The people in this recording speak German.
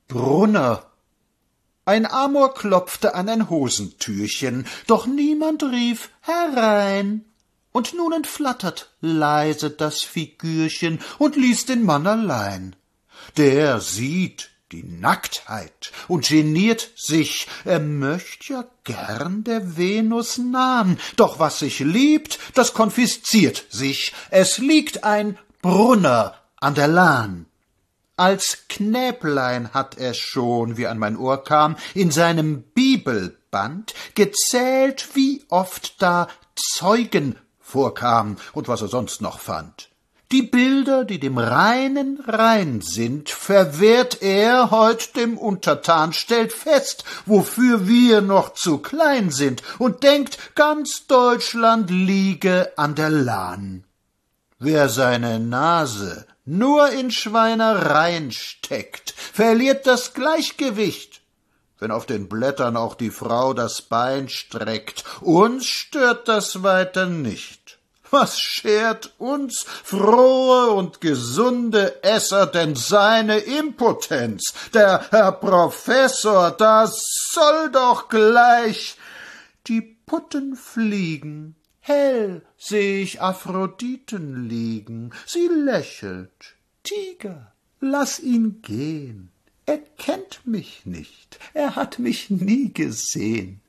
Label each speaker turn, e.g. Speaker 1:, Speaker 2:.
Speaker 1: Brunner. Ein Amor klopfte an ein Hosentürchen, doch niemand rief herein. Und nun entflattert leise das Figürchen und ließ den Mann allein. Der sieht die Nacktheit und geniert sich, er möcht ja gern der Venus nahn, doch was sich liebt, das konfisziert sich, es liegt ein Brunner an der Lahn. Als Knäblein hat er schon, wie an mein Ohr kam, in seinem Bibelband gezählt, wie oft da Zeugen vorkam und was er sonst noch fand. Die Bilder, die dem Reinen rein sind, verwehrt er heut dem Untertan, stellt fest, wofür wir noch zu klein sind, und denkt, ganz Deutschland liege an der Lahn. Wer seine Nase nur in Schweinereien steckt, verliert das Gleichgewicht, wenn auf den Blättern auch die Frau das Bein streckt. Uns stört das weiter nicht. Was schert uns frohe und gesunde Esser denn seine Impotenz? Der Herr Professor, das soll doch gleich die Putten fliegen. Hell seh ich Aphroditen liegen, sie lächelt. Tiger, lass ihn gehen. Er kennt mich nicht, er hat mich nie gesehen.